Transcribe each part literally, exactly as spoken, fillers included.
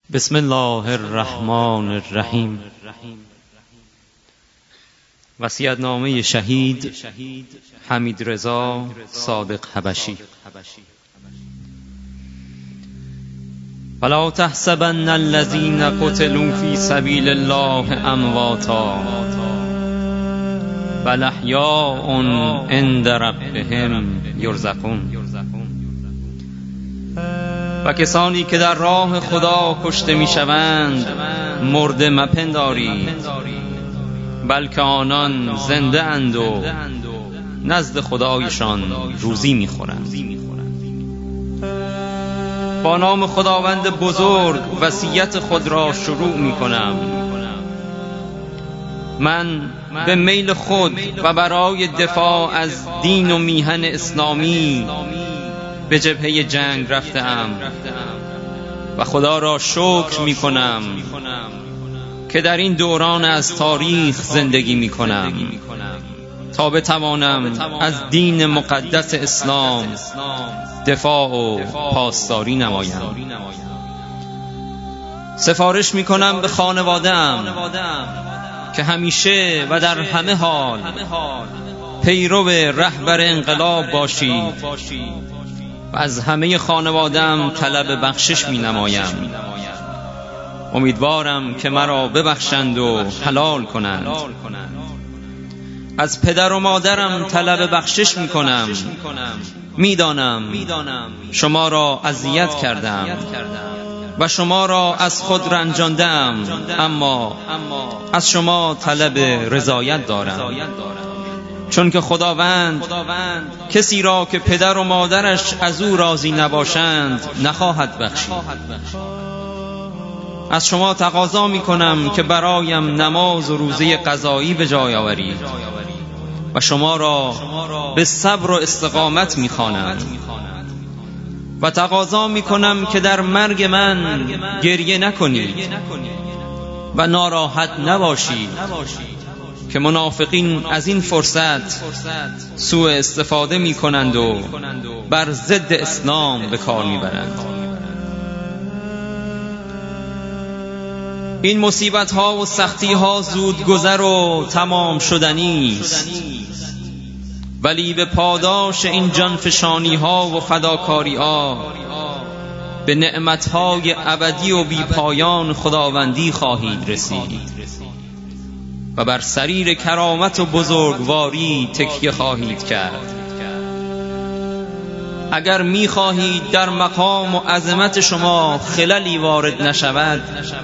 بسم الله الرحمن الرحیم. وصیت‌نامه شهید حمیدرضا صادق حبشی. ولا تحسبن الذين قتلوا في سبيل الله امواتا بل احیاء عند ربهم یرزقون. و کسانی که در راه خدا کشته میشوند مرده مپندارید، بلکه آنان زنده اند و نزد خدایشان روزی میخورند. با نام خداوند بزرگ وصیت خود را شروع میکنم. من به میل خود و برای دفاع از دین و میهن اسلامی به جبهه جنگ رفتم و خدا را شکر می کنم که در این دوران از تاریخ زندگی می کنم تا بتوانم از دین مقدس اسلام دفاع و پاسداری نمایم. سفارش می کنم به خانواده‌ام که همیشه و در همه حال پیرو رهبر انقلاب باشید و از همه خانواده‌ام طلب بخشش می نمایم. امیدوارم که مرا ببخشند و حلال کنند. از پدر و مادرم طلب بخشش می کنم. می دانم شما را اذیت کردم و شما را از خود رنجاندم، اما از شما طلب رضایت دارم، چون که خداوند کسی را که پدر و مادرش از او راضی نباشند نخواهد بخشید. از شما تقاضا می کنم که برایم نماز و روزه قضایی به جای آورید و شما را به صبر و استقامت می خوانم و تقاضا می کنم که در مرگ من گریه نکنید و ناراحت نباشید که منافقین از این فرصت سوء استفاده می کنند و بر ضد اسلام به کار می برند. این مصیبت ها و سختی ها زود گذر و تمام شدنی است، ولی به پاداش این جانفشانی ها و فداکاری ها به نعمت های ابدی و بی پایان خداوندی خواهید رسید و بر سریر کرامت و بزرگواری تکیه خواهید کرد. اگر می خواهید در مقام و عظمت شما خللی وارد نشود،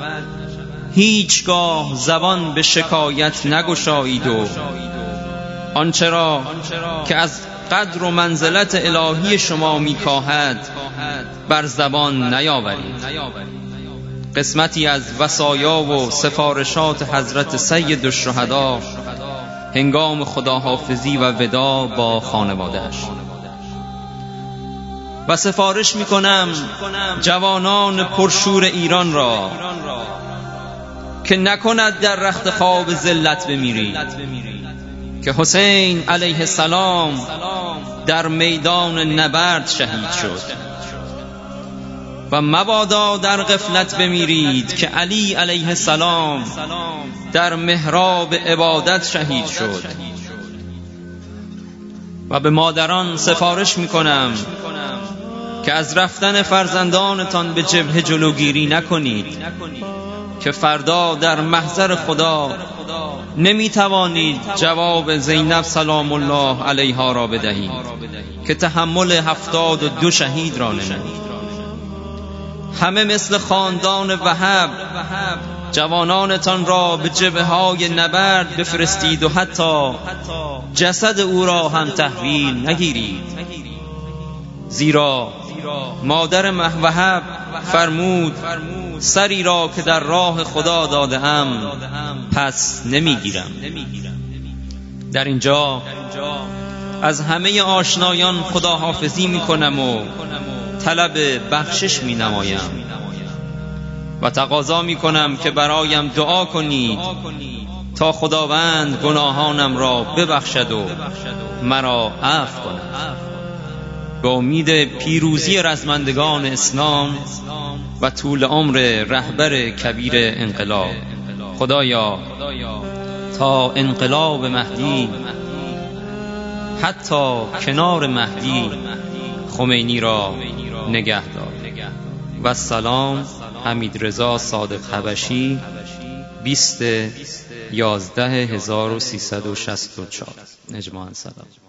هیچگاه زبان به شکایت نگشایید و آنچه را که از قدر و منزلت الهی شما می کاهد بر زبان نیاورید. قسمتی از وصایا و سفارشات حضرت سید الشهدا هنگام خداحافظی و وداع با خانواده‌اش. و سفارش می کنم جوانان پرشور ایران را که نکند در رخت خواب ذلت بمیرید، که حسین علیه السلام در میدان نبرد شهید شد و مبادا در غفلت بمیرید که علی علیه السلام در محراب عبادت شهید شد. و به مادران سفارش می کنم که از رفتن فرزندانتان به جبهه جلوگیری نکنید، که فردا در محضر خدا نمی توانید جواب زینب سلام الله علیها را بدهید که تحمل هفتاد و دو شهید را نمود. همه مثل خاندان وهب جوانانتان را به جبهه های نبرد بفرستید و حتی جسد او را هم تحویل نگیرید، زیرا مادر وهب فرمود سری را که در راه خدا دادم پس نمیگیرم. در اینجا از همه آشنایان خداحافظی می کنم و طلب بخشش می نمایم و تقاضا می کنم که برایم دعا کنید تا خداوند گناهانم را ببخشد و مرا عفو کند. به امید پیروزی رزمندگان اسلام و طول عمر رهبر کبیر انقلاب. خدایا تا انقلاب مهدی، حتی کنار مهدی، خمینی را نگه دار. و سلام. حمیدرضا صادق حبشی، بیست یازده هزار و سیصد و شصت و چهار. نجمان سلام.